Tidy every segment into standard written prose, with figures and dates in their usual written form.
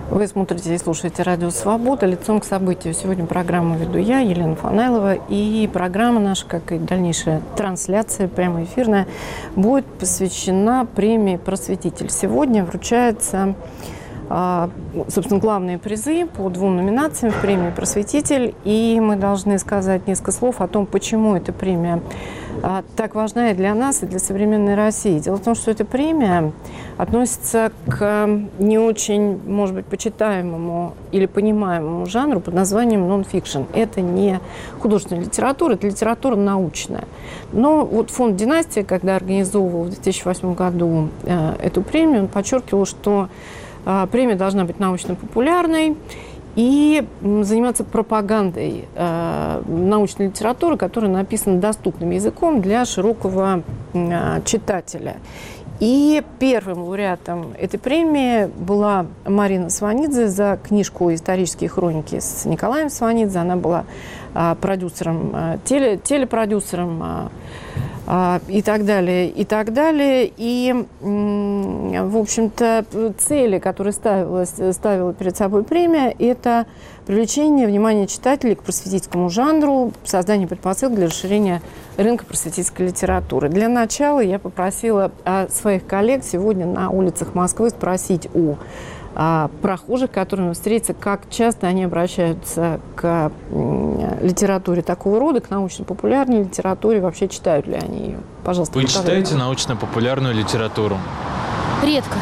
Вы смотрите и слушаете «Радио Свобода». Лицом к событию. Сегодня программу веду я, Елена Фанайлова. И программа наша, как и дальнейшая трансляция, прямоэфирная, будет посвящена премии «Просветитель». Сегодня вручаются, собственно, главные призы по 2 номинациям в премии «Просветитель». И мы должны сказать несколько слов о том, почему эта премия так важна и для нас, и для современной России. Дело в том, что эта премия относится к не очень, может быть, почитаемому или понимаемому жанру под названием нон-фикшн. Это не художественная литература, это литература научная. Но вот фонд «Династия», когда организовывал в 2008 году эту премию, он подчеркивал, что премия должна быть научно-популярной и заниматься пропагандой научной литературы, которая написана доступным языком для широкого читателя. И первым лауреатом этой премии была Марина Сванидзе за книжку «Исторические хроники» с Николаем Сванидзе. Она была продюсером, телепродюсером и так далее, и так далее. И, в общем-то, цели, которые ставила перед собой премия, это привлечение внимания читателей к просветительскому жанру, создание предпосылок для расширения рынка просветительской литературы. Для начала я попросила своих коллег сегодня на улицах Москвы спросить у прохожих, которым встретятся, как часто они обращаются к литературе такого рода, к научно-популярной литературе, вообще читают ли они ее. Пожалуйста. Вы читаете научно-популярную литературу? Редко.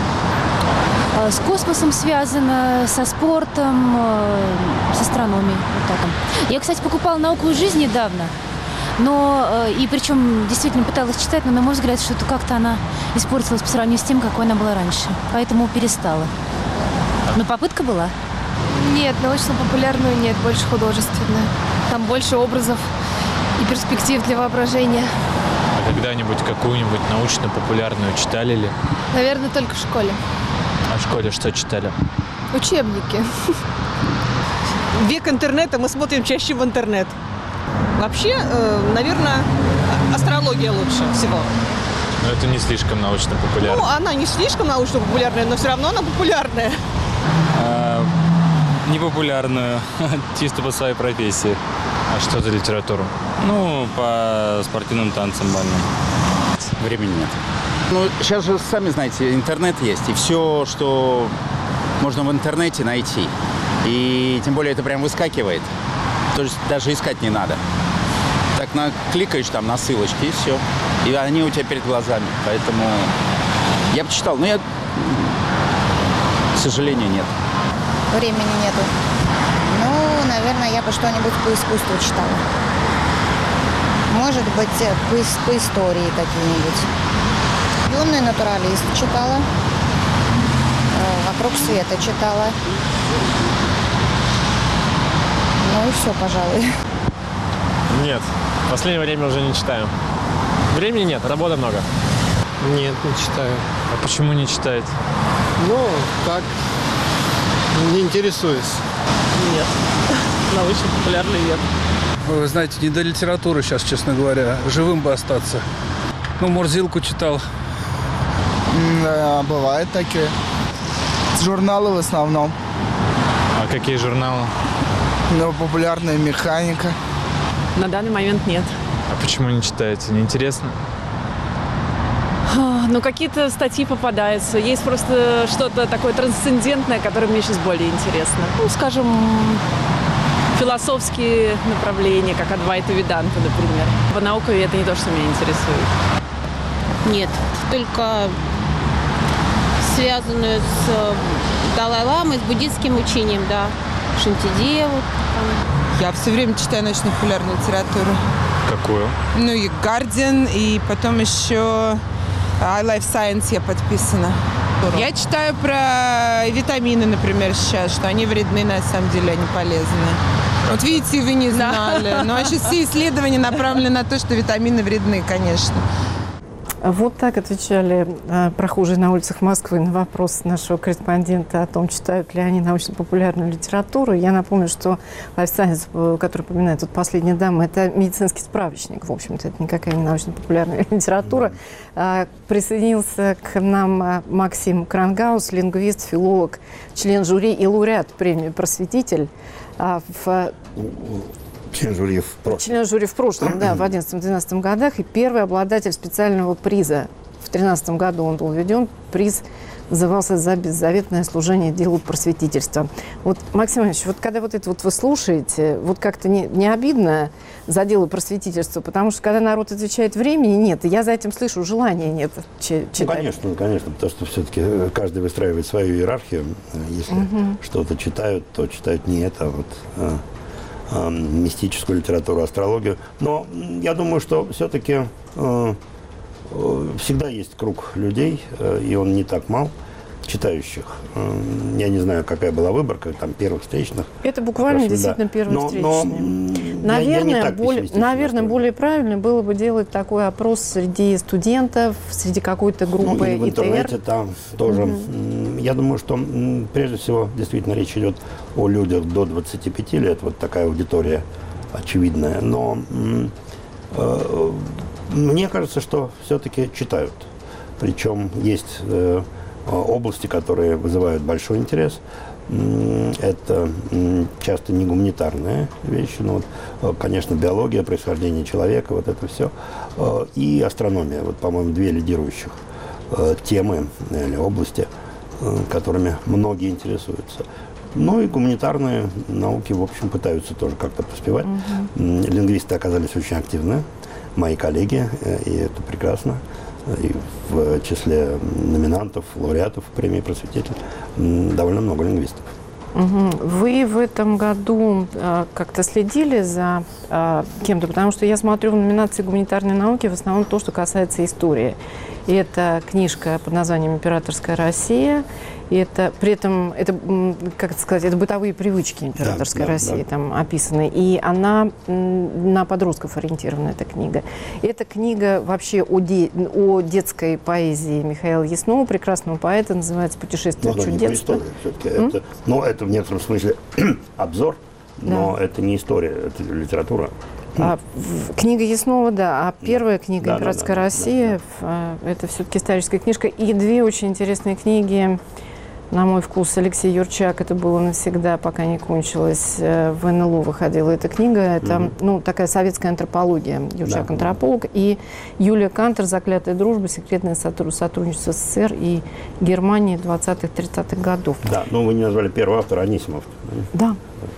С космосом связано, со спортом, с астрономией. Вот так. Я, кстати, покупала «Науку и жизнь» недавно. И причем действительно пыталась читать, но, на мой взгляд, что-то как-то она испортилась по сравнению с тем, какой она была раньше. Поэтому перестала. Но попытка была. Нет, научно-популярную нет, больше художественную. Там больше образов и перспектив для воображения. А когда-нибудь какую-нибудь научно-популярную читали ли? Наверное, только в школе. А в школе что читали? Учебники. Век интернета, мы смотрим чаще в интернет. Вообще, наверное, астрология лучше всего. Но это не слишком научно-популярно. Ну, она не слишком научно-популярная, но все равно она популярная. Непопулярную, чисто по своей профессии. А что за литературу? Ну, по спортивным танцам бальным. Времени нет. Ну, сейчас же, сами знаете, интернет есть, и все, что можно в интернете найти. И тем более это прям выскакивает. То есть даже искать не надо. Так кликаешь там на ссылочки, и все. И они у тебя перед глазами. Поэтому я бы читал, но к сожалению, нет. Времени нету. Ну, наверное, я бы что-нибудь по искусству читала. Может быть, по истории какие-нибудь. «Юный натуралист» читала. «Вокруг света» читала. Ну и все, пожалуй. Нет, в последнее время уже не читаю. Времени нет, работы много. Нет, не читаю. А почему не читаете? Ну, так, не интересуюсь. Нет, научно-популярный нет. Вы знаете, не до литературы сейчас, честно говоря. Живым бы остаться. Ну, «Мурзилку» читал. Да, бывают такие. Журналы в основном. А какие журналы? Ну, «Популярная механика». На данный момент нет. А почему не читаете? Неинтересно? Ну, какие-то статьи попадаются. Есть просто что-то такое трансцендентное, которое мне сейчас более интересно. Ну, скажем, философские направления, как Адвайта Веданта, например. По науке это не то, что меня интересует. Нет, только связанную с Далай-ламой, с буддистским учением, да. Шантидеву. Я все время читаю научно-популярную литературу. Какую? Ну и «Гардиан», и потом еще «iLife Science» я подписана. Я читаю про витамины, например, сейчас, что они вредны, на самом деле, они полезны. Вот видите, вы не знали. Но сейчас все исследования направлены на то, что витамины вредны, конечно. Вот так отвечали прохожие на улицах Москвы на вопрос нашего корреспондента о том, читают ли они научно-популярную литературу. Я напомню, что Life Science, который упоминает тут последняя дама, это медицинский справочник. В общем-то, это никакая не научно-популярная литература. Присоединился к нам Максим Крангаус, лингвист, филолог, член жюри и лауреат премии «Просветитель». Член жюри в прошлом. Член жюри в прошлом, да, в 2011-2012 годах. И первый обладатель специального приза. В 2013 году он был введен. Приз назывался «За беззаветное служение делу просветительства». Вот, Максим Иванович, вот когда вот это вот вы слушаете, вот как-то не обидно за дело просветительства? Потому что когда народ отвечает, времени нет, и я за этим слышу, желания нет читать. Ну, конечно, потому что все-таки каждый выстраивает свою иерархию. Если что-то читают, то читают не это, а вот мистическую литературу, астрологию. Но я думаю, что все-таки всегда есть круг людей, и он не так мал, читающих. Я не знаю, какая была выборка, там, первых встречных. Это буквально действительно первые встречные. Наверное, более правильно было бы делать такой опрос среди студентов, среди какой-то группы или в интернете ИТР. Там тоже. Я думаю, что прежде всего действительно речь идет о людях до 25 лет, вот такая аудитория очевидная. Но мне кажется, что все-таки читают. Причем есть области, которые вызывают большой интерес. Это часто не гуманитарные вещи, но, вот, конечно, биология, происхождение человека, вот это все. И астрономия. Вот, по-моему, две лидирующих темы или области, которыми многие интересуются. Ну и гуманитарные науки, в общем, пытаются тоже как-то поспевать. Лингвисты оказались очень активны, мои коллеги, и это прекрасно. И в числе номинантов, лауреатов премии «Просветитель» довольно много лингвистов. Вы в этом году как-то следили за кем-то? Потому что я смотрю в номинации гуманитарной науки в основном то, что касается истории. И это книжка под названием «Императорская Россия». И это, при этом, это, как это сказать, это бытовые привычки императорской России там описаны. И она на подростков ориентирована, эта книга. Эта книга вообще о детской поэзии Михаила Яснова, прекрасного поэта, называется «Путешествие в чудесство». Но это в некотором смысле обзор, но это не история, это литература. Книга Яснова, да, а первая книга «Императорская Россия» это все-таки историческая книжка. И две очень интересные книги, на мой вкус, Алексей Юрчак, это было навсегда, пока не кончилось, в НЛО выходила эта книга. Это такая советская антропология, Юрчак антрополог, и Юлия Кантер «Заклятая дружба. Секретное сотрудничество СССР и Германии 20-30-х годов». Да, вы не назвали первого автора, Анисимов. Да.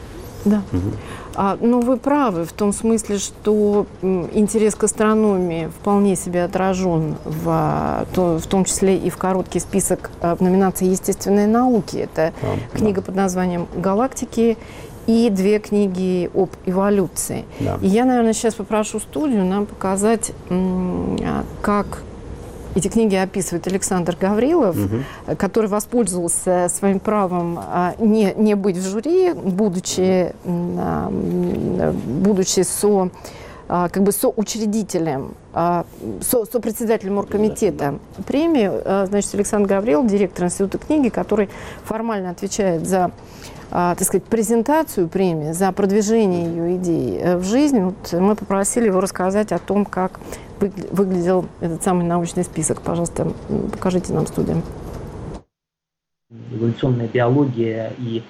Но вы правы в том смысле, что интерес к астрономии вполне себе отражен в том числе и в короткий список в номинации «Естественные науки». Это книга под названием «Галактики» и две книги об эволюции. И я, наверное, сейчас попрошу студию нам показать, как эти книги описывает Александр Гаврилов, который воспользовался своим правом не быть в жюри, будучи соучредителем, сопредседателем оргкомитета премии. Значит, Александр Гаврилов, директор Института книги, который формально отвечает за, так сказать, презентацию премии, за продвижение ее идей в жизнь. Вот мы попросили его рассказать о том, как выглядел этот самый научный список. Пожалуйста, покажите нам, студию. Эволюционная биология и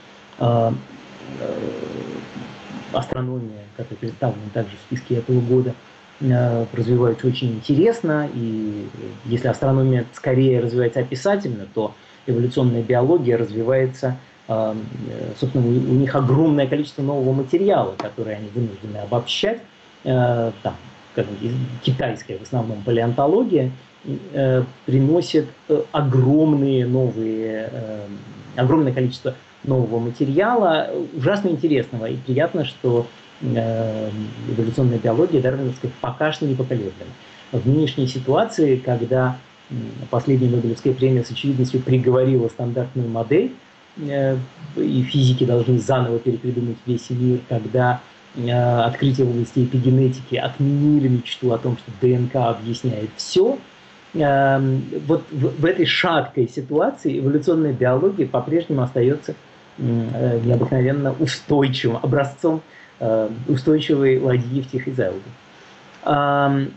астрономия, которые представлены также в списке этого года, развиваются очень интересно. И если астрономия скорее развивается описательно, то эволюционная биология развивается, собственно, у них огромное количество нового материала, который они вынуждены обобщать. Там, китайская в основном палеонтология приносит огромное количество нового материала, ужасно интересного. И приятно, что эволюционная биология дарвиновская пока что не поколеблена. В нынешней ситуации, когда последняя Нобелевская премия с очевидностью приговорила стандартную модель, и физики должны заново перепридумать весь мир, когда открытия в области эпигенетики отменили мечту о том, что ДНК объясняет все, вот в этой шаткой ситуации эволюционная биология по-прежнему остается необыкновенно устойчивым, образцом устойчивой ладьи в тихой заводе.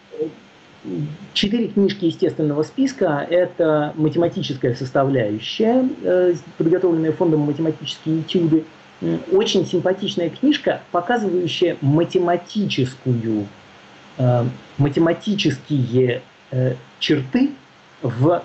4 книжки естественного списка – это математическая составляющая, подготовленная фондом «Математические этюды». Очень симпатичная книжка, показывающая математические черты в,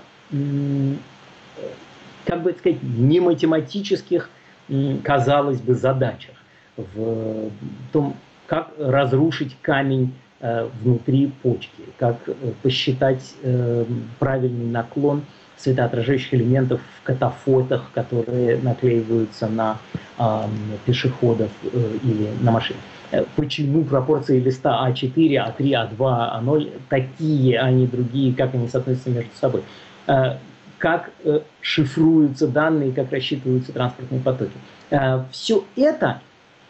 как бы сказать, не математических, казалось бы, задачах. В том, как разрушить камень внутри почки, как посчитать правильный наклон светоотражающих элементов в катафотах, которые наклеиваются на пешеходов или на машины. Почему пропорции листа А4, А3, А2, А0 такие, а не другие, как они соотносятся между собой. Как шифруются данные, как рассчитываются транспортные потоки. Все это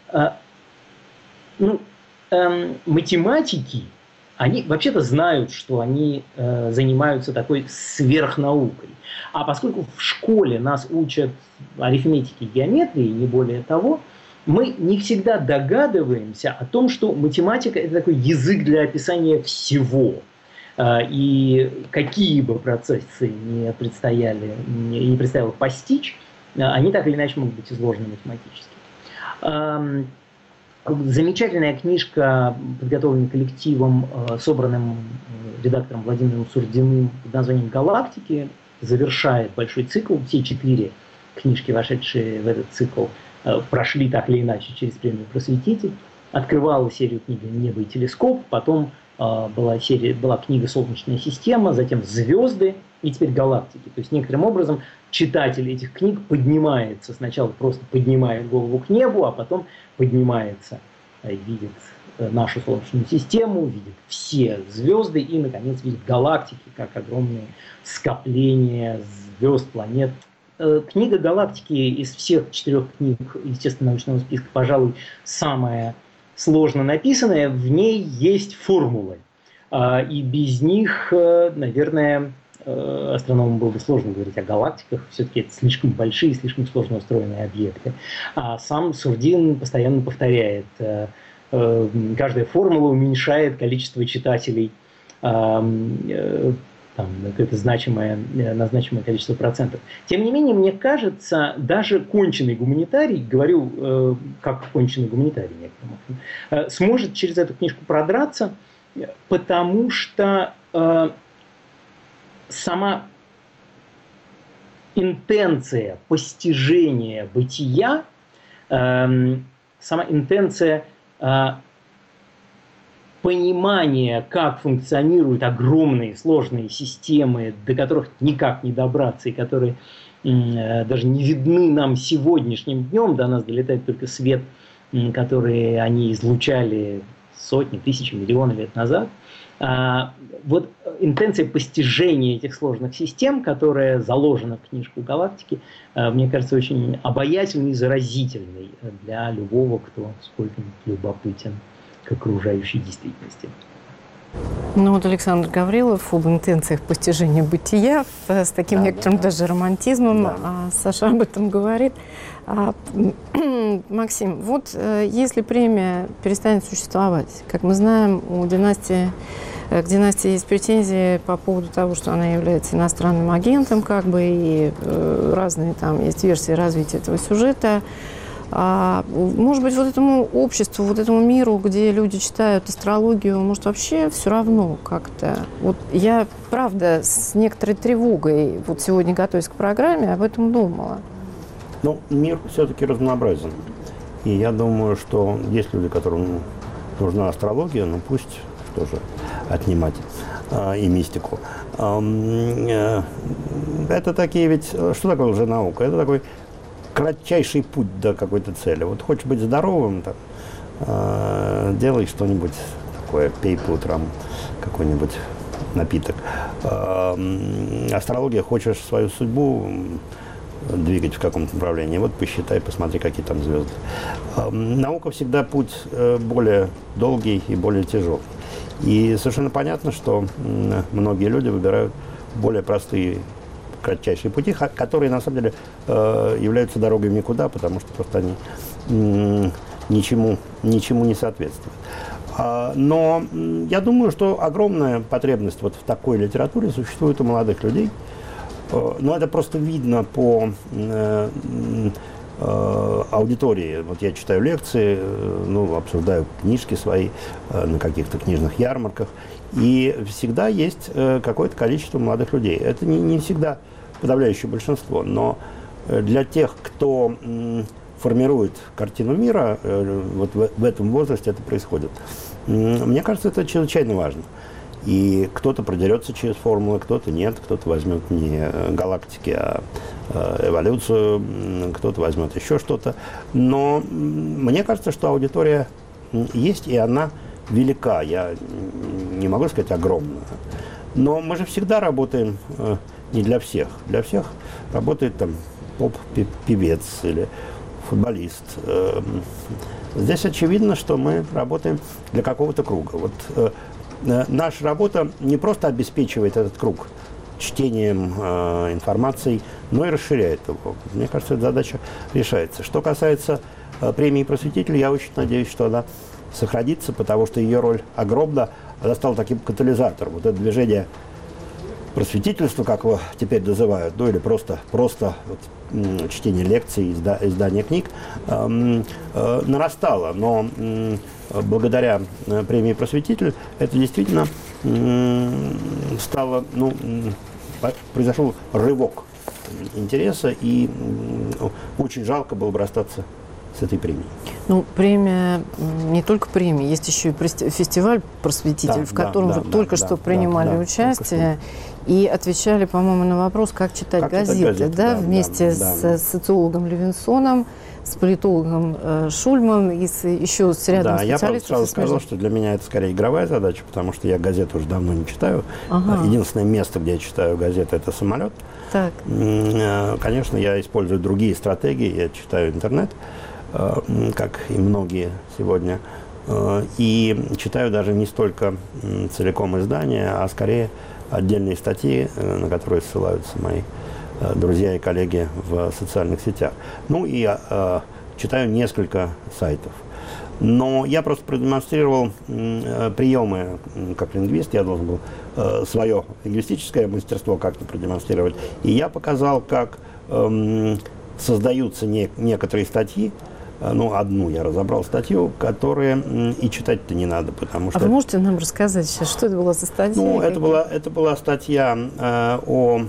математики, они вообще-то знают, что они занимаются такой сверхнаукой. А поскольку в школе нас учат арифметике и геометрии, не более того, мы не всегда догадываемся о том, что математика – это такой язык для описания всего. И какие бы процессы не предстояло постичь, они так или иначе могут быть изложены математически. Замечательная книжка, подготовленная коллективом, собранным редактором Владимиром Сурдиным под названием «Галактики», завершает большой цикл. Все 4 книжки, вошедшие в этот цикл, прошли так или иначе через премию «Просветитель». Открывала серию книги «Небо и телескоп», потом была книга «Солнечная система», затем «Звезды» и теперь «Галактики». То есть некоторым образом читатель этих книг поднимается, сначала просто поднимает голову к небу, а потом поднимается, видит нашу Солнечную систему, видит все звезды и, наконец, видит галактики, как огромные скопления звезд, планет. Книга «Галактики» из всех 4 книг естественно-научного списка, пожалуй, самая сложно написанная. В ней есть формулы. И без них, наверное, астрономам было бы сложно говорить о галактиках. Все-таки это слишком большие, слишком сложно устроенные объекты. А сам Сурдин постоянно повторяет, каждая формула уменьшает количество читателей на какое-то значимое количество процентов. Тем не менее, мне кажется, даже конченый гуманитарий, говорю как конченый гуманитарий, сможет через эту книжку продраться, потому что сама интенция постижения бытия, сама интенция понимания, как функционируют огромные сложные системы, до которых никак не добраться, и которые даже не видны нам сегодняшним днем, до нас долетает только свет, который они излучали сотни, тысячи, миллионы лет назад. Вот интенция постижения этих сложных систем, которая заложена в книжку «Галактики», мне кажется, очень обаятельной и заразительной для любого, кто сколько-нибудь любопытен к окружающей действительности. Ну вот Александр Гаврилов об интенциях постижения бытия с таким некоторым даже романтизмом. Саша об этом говорит. Максим, вот если премия перестанет существовать, как мы знаем, к династии есть претензии по поводу того, что она является иностранным агентом, и разные там есть версии развития этого сюжета. Может быть, вот этому обществу, вот этому миру, где люди читают астрологию, может, вообще все равно как-то. Вот я, правда, с некоторой тревогой вот сегодня, готовясь к программе, об этом думала. Ну, мир все-таки разнообразен. И я думаю, что есть люди, которым нужна астрология, ну пусть тоже отнимать и мистику. Это такие ведь... Что такое лженаука? Это такой кратчайший путь до какой-то цели. Вот хочешь быть здоровым, так, делай что-нибудь такое, пей по утрам какой-нибудь напиток. Астрология, хочешь свою судьбу двигать в каком-то направлении. Вот посчитай, посмотри, какие там звезды. Наука всегда путь более долгий и более тяжелый. И совершенно понятно, что многие люди выбирают более простые, кратчайшие пути, которые на самом деле являются дорогой в никуда, потому что просто они ничему не соответствуют. Но я думаю, что огромная потребность вот в такой литературе существует у молодых людей. Но это просто видно по аудитории. Вот я читаю лекции, обсуждаю книжки свои на каких-то книжных ярмарках. И всегда есть какое-то количество молодых людей. Это не всегда подавляющее большинство, но для тех, кто формирует картину мира, вот в этом возрасте это происходит. Мне кажется, это чрезвычайно важно. И кто-то продерется через формулы, кто-то нет, кто-то возьмет не галактики, а эволюцию, кто-то возьмет еще что-то. Но мне кажется, что аудитория есть, и она велика. Я не могу сказать огромная. Но мы же всегда работаем не для всех. Для всех работает там поп-певец или футболист. Здесь очевидно, что мы работаем для какого-то круга. Вот наша работа не просто обеспечивает этот круг чтением информации, но и расширяет его. Мне кажется, эта задача решается. Что касается премии «Просветитель», я очень надеюсь, что она сохранится, потому что ее роль огромна. Она стала таким катализатором. Вот это движение просветительства, как его теперь называют, или просто вот, чтение лекций, издание книг, нарастало. Но благодаря премии «Просветитель» это действительно стало, произошел рывок интереса, и очень жалко было бы расстаться с этой премией. Премия, не только премия, есть еще и фестиваль «Просветитель», в котором вы только что принимали участие и отвечали, по-моему, на вопрос, как читать газеты, вместе с социологом Левинсоном, с политологом Шульман и еще с рядом специалистов. Я просто сразу сказал, что для меня это скорее игровая задача, потому что я газеты уже давно не читаю. Единственное место, где я читаю газеты, это самолет. Так. Конечно, я использую другие стратегии, я читаю интернет, как и многие сегодня, и читаю даже не столько целиком издания, а скорее отдельные статьи, на которые ссылаются мои друзья и коллеги в социальных сетях. И читаю несколько сайтов. Но я просто продемонстрировал приемы как лингвист, я должен был свое лингвистическое мастерство как-то продемонстрировать. И я показал, как создаются некоторые статьи. Одну я разобрал статью, которые и читать-то не надо, потому что... А вы можете нам рассказать сейчас, что это была за статья? Это была статья о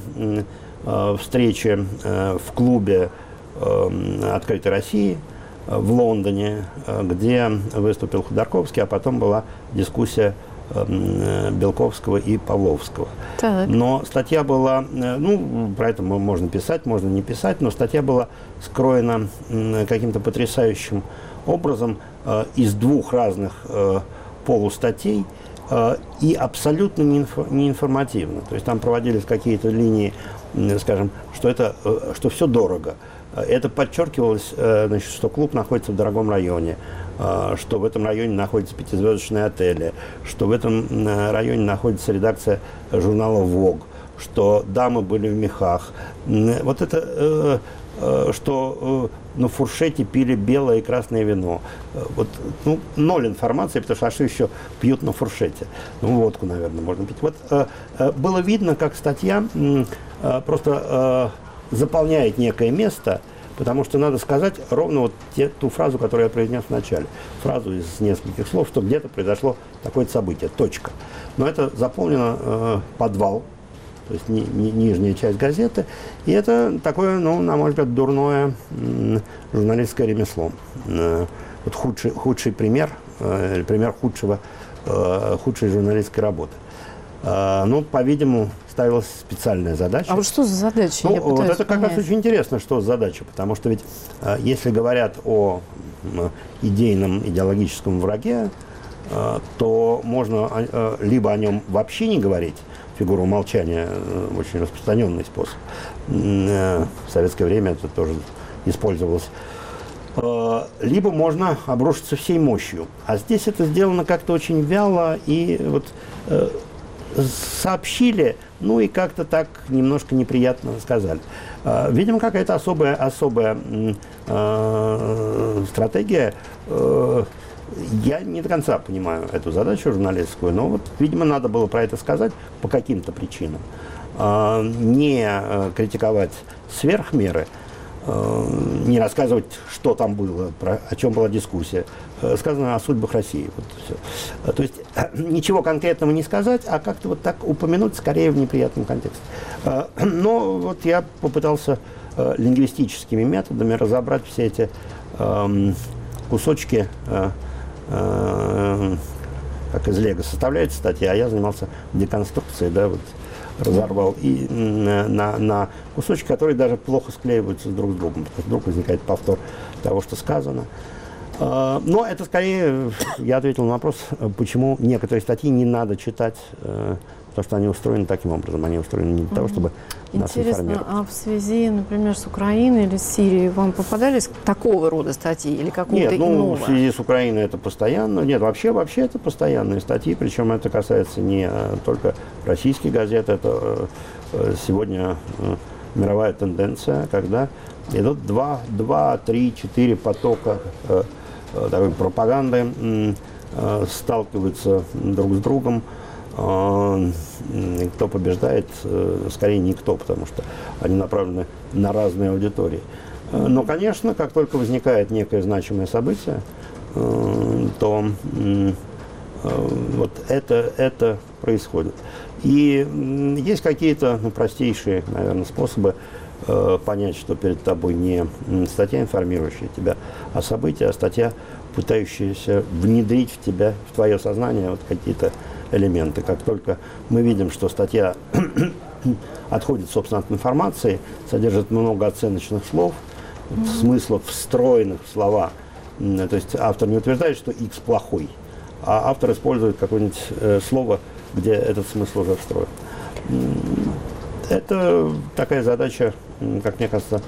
встрече в клубе «Открытой России» в Лондоне, где выступил Ходорковский, а потом была дискуссия Белковского и Павловского. Так. Но статья была, про это можно писать, можно не писать, но статья была скроена каким-то потрясающим образом из двух разных полустатей и абсолютно неинформативно. То есть там проводились какие-то линии, скажем, что все дорого. Это подчеркивалось, что клуб находится в дорогом районе, что в этом районе находятся пятизвездочные отели, что в этом районе находится редакция журнала «Vogue», что дамы были в мехах. Вот это, что на фуршете пили белое и красное вино. Вот, ноль информации, потому что что еще пьют на фуршете? Водку, наверное, можно пить. Вот было видно, как статья просто заполняет некое место, потому что надо сказать ровно ту фразу, которую я произнес в начале. Фразу из нескольких слов, что где-то произошло такое-то событие, точка. Но это заполнено подвал, то есть нижняя часть газеты, и это такое, на мой взгляд, дурное журналистское ремесло. Вот худший пример, или пример худшей журналистской работы. По-видимому, ставилась специальная задача. А вот что за задача? Вот это как раз очень интересно, что за задача, потому что ведь если говорят о идейном, идеологическом враге, то можно либо о нем вообще не говорить, фигура умолчания, очень распространенный способ. В советское время это тоже использовалось. Либо можно обрушиться всей мощью. А здесь это сделано как-то очень вяло и вот сообщили, ну и как-то так немножко неприятно сказали. Видимо, какая-то особая стратегия. Я не до конца понимаю эту задачу журналистскую, но вот, видимо, надо было про это сказать по каким-то причинам. Не критиковать сверх меры, не рассказывать, что там было, о чем была дискуссия. Сказано о судьбах России. Вот все. То есть ничего конкретного не сказать, а как-то вот так упомянуть скорее в неприятном контексте. Но вот я попытался лингвистическими методами разобрать все эти кусочки, как из лего составляется статья, а я занимался деконструкцией, да, вот, разорвал и на кусочки, которые даже плохо склеиваются друг с другом, потому что вдруг возникает повтор того, что сказано. Но это скорее, я ответил на вопрос, почему некоторые статьи не надо читать, потому что они устроены таким образом, они устроены не для того, чтобы нас информировать. Интересно, а в связи, например, с Украиной или с Сирией вам попадались такого рода статьи или какого-то иного? Нет, в связи с Украиной это постоянно. Нет, вообще это постоянные статьи, причем это касается не только российских газет, это сегодня мировая тенденция, когда идут 2, 3, 4 потока такой пропаганды, сталкиваются друг с другом. Кто побеждает, скорее никто, потому что они направлены на разные аудитории. Но, конечно, как только возникает некое значимое событие, то вот это происходит. И есть какие-то простейшие, наверное, способы понять, что перед тобой не статья, информирующая тебя о событии, а статья, пытающаяся внедрить в тебя, в твое сознание вот какие-то элементы. Как только мы видим, что статья отходит, собственно, от информации, содержит много оценочных слов, смыслов, встроенных в слова. То есть автор не утверждает, что X плохой, а автор использует какое-нибудь слово, где этот смысл уже встроен. Это такая задача, как мне кажется,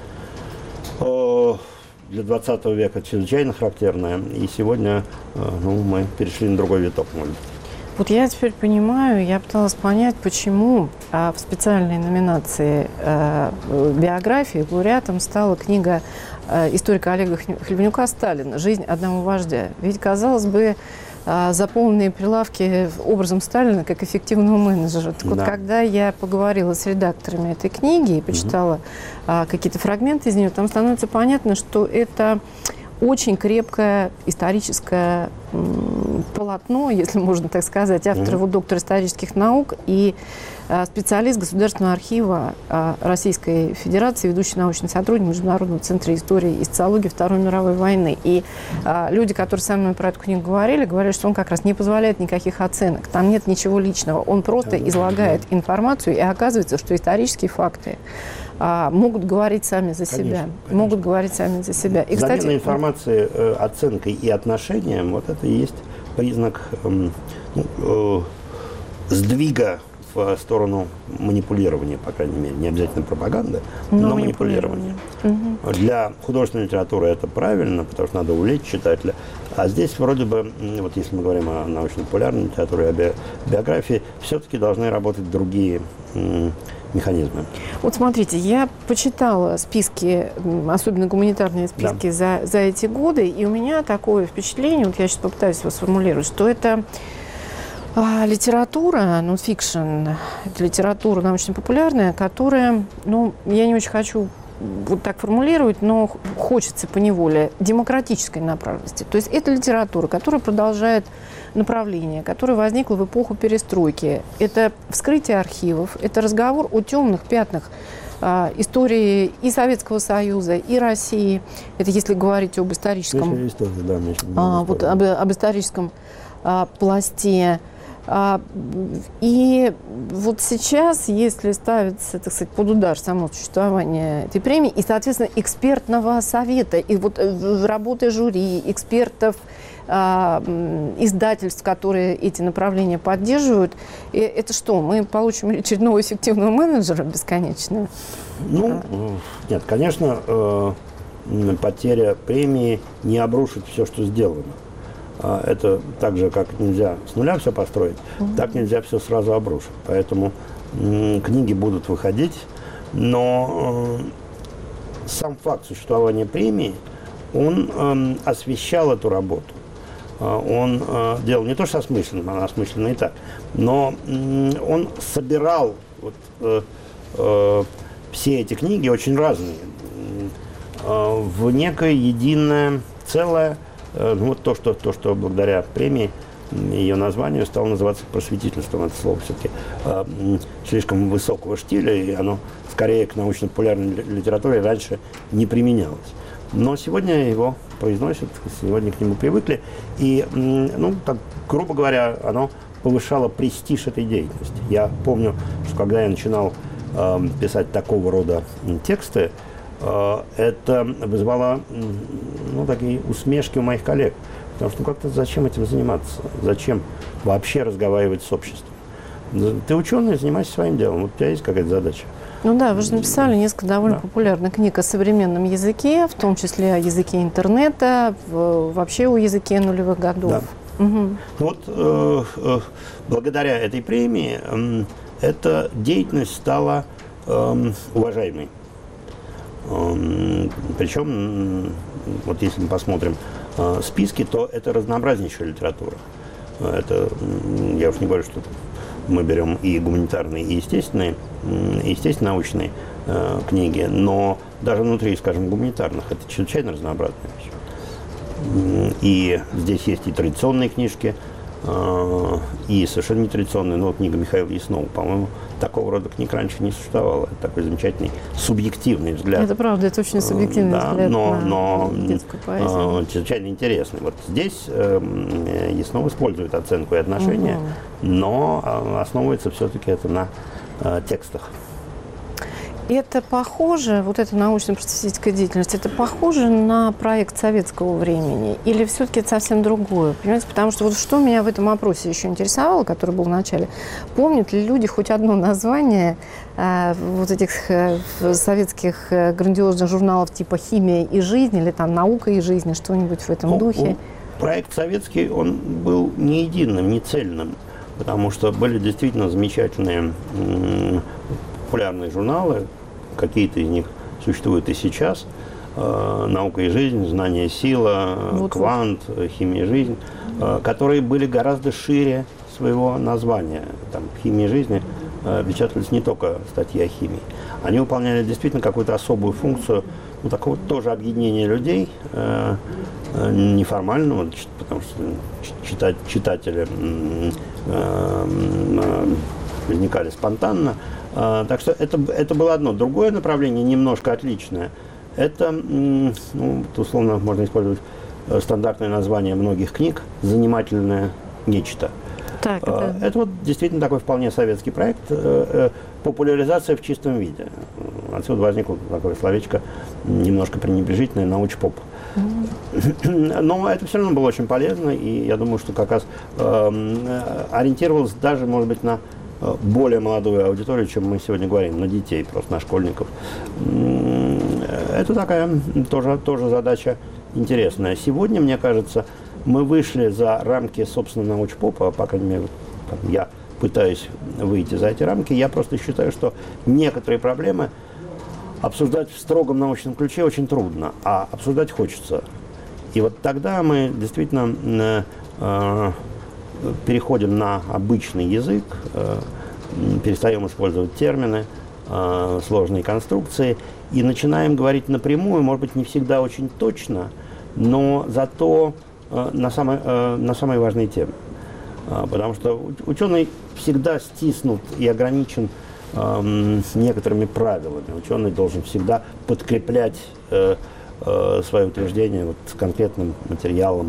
для 20 века чрезвычайно характерная. И сегодня мы перешли на другой виток, может быть. Вот я теперь понимаю, я пыталась понять, почему в специальной номинации биографии лауреатом стала книга историка Олега Хлебнюка «Сталин. Жизнь одного вождя». Ведь, казалось бы, заполненные прилавки образом Сталина как эффективного менеджера. Так вот, когда я поговорила с редакторами этой книги и почитала какие-то фрагменты из нее, там становится понятно, что это очень крепкое историческое полотно, если можно так сказать. Автор его доктор исторических наук и специалист Государственного архива Российской Федерации, ведущий научный сотрудник Международного центра истории и социологии Второй мировой войны. И люди, которые со мной про эту книгу говорили, что он как раз не позволяет никаких оценок. Там нет ничего личного. Он просто излагает информацию, и оказывается, что исторические факты могут говорить сами за себя. Конечно. Могут говорить сами за себя. И, кстати, замена информации оценкой и отношением, вот это и есть признак сдвига в сторону манипулирования, по крайней мере. Не обязательно пропаганды, но манипулирования. Для художественной литературы это правильно, потому что надо увлечь читателя. А здесь вроде бы, вот если мы говорим о научно-популярной литературе, о биографии, все-таки должны работать другие механизмы. Вот смотрите, я почитала списки, особенно гуманитарные списки за эти годы, и у меня такое впечатление, вот я сейчас попытаюсь его сформулировать, что это литература, нон-фикшн, это литература научно-популярная, которая, я не очень хочу вот так формулировать, но хочется поневоле демократической направленности. То есть это литература, которая продолжает направление, которое возникло в эпоху перестройки. Это вскрытие архивов, это разговор о темных пятнах истории и Советского Союза, и России. Это если говорить об историческом, об историческом пласте. И вот сейчас, если ставится, так сказать, под удар само существование этой премии и, соответственно, экспертного совета, и вот работы жюри, экспертов, издательств, которые эти направления поддерживают. И это что, мы получим очередного эффективного менеджера бесконечно? Ну, нет, конечно, потеря премии не обрушит все, что сделано. Это так же, как нельзя с нуля все построить, так нельзя все сразу обрушить. Поэтому книги будут выходить, но сам факт существования премии, он освещал эту работу. Он делал не то, что осмысленно, она осмысленно и так, но он собирал все эти книги, очень разные, в некое единое целое. Ну, вот то, что благодаря премии, ее названию стало называться просветительством. Это слово все-таки слишком высокого штиля, и оно скорее к научно-популярной литературе раньше не применялось. Но сегодня его произносят, сегодня к нему привыкли, и, ну, так, грубо говоря, оно повышало престиж этой деятельности. Я помню, что когда я начинал писать такого рода тексты, это вызвало, ну, такие усмешки у моих коллег. Потому что, ну, как-то зачем этим заниматься? Зачем вообще разговаривать с обществом? Ты ученый, занимайся своим делом. Вот у тебя есть какая-то задача. Ну да, вы же написали несколько довольно популярных книг о современном языке, в том числе о языке интернета, вообще о языке нулевых годов. Да. Вот благодаря этой премии эта деятельность стала уважаемой. Причем, вот если мы посмотрим списки, то это разнообразнейшая литература. Это, я уж не говорю, что мы берем и гуманитарные, и естественно-научные книги, но даже внутри, скажем, гуманитарных, это чрезвычайно разнообразная вещь. И здесь есть и традиционные книжки, и совершенно нетрадиционные. Ну, вот книга Михаила Яснова, по-моему, такого рода книг раньше не существовало. Это такой замечательный субъективный взгляд. Это правда, это очень субъективный взгляд но на детскую поэзию. Чрезвычайно интересный. Вот здесь Яснов использует оценку и отношения, но основывается все-таки это на текстах. Это похоже, вот эта научно-просветительская деятельность, это похоже на проект советского времени? Или все-таки это совсем другое? Понимаете, потому что вот что меня в этом опросе еще интересовало, который был в начале, помнят ли люди хоть одно название вот этих советских грандиозных журналов типа «Химия и жизнь» или там «Наука и жизнь», что-нибудь в этом духе? Проект советский, он был не единым, не цельным, потому что были действительно замечательные популярные журналы, какие-то из них существуют и сейчас. «Наука и жизнь», «Знание и сила», «Квант», «Химия и жизнь», которые были гораздо шире своего названия. Там в «Химии и жизни» печатались не только статьи о химии. Они выполняли действительно какую-то особую функцию, ну, такого тоже объединения людей, неформального, потому что читатели возникали спонтанно. Так что это было одно. Другое направление, немножко отличное, это, ну, условно, можно использовать стандартное название многих книг «Занимательное нечто». Так, это вот действительно такой вполне советский проект, популяризация в чистом виде. Отсюда возникло такое словечко немножко пренебрежительное, научпоп. Но это все равно было очень полезно, и я думаю, что как раз ориентировалось даже, может быть, на более молодую аудиторию, чем мы сегодня говорим, на детей, просто на школьников. Это такая тоже задача интересная. Сегодня, мне кажется, мы вышли за рамки, собственно, научпопа, по крайней мере, я пытаюсь выйти за эти рамки. Я просто считаю, что некоторые проблемы обсуждать в строгом научном ключе очень трудно, а обсуждать хочется. И вот тогда мы действительно переходим на обычный язык, перестаем использовать термины, сложные конструкции и начинаем говорить напрямую, может быть, не всегда очень точно, но зато на самые важные темы. Потому что ученый всегда стиснут и ограничен некоторыми правилами. Ученый должен всегда подкреплять свое утверждение вот конкретным материалом,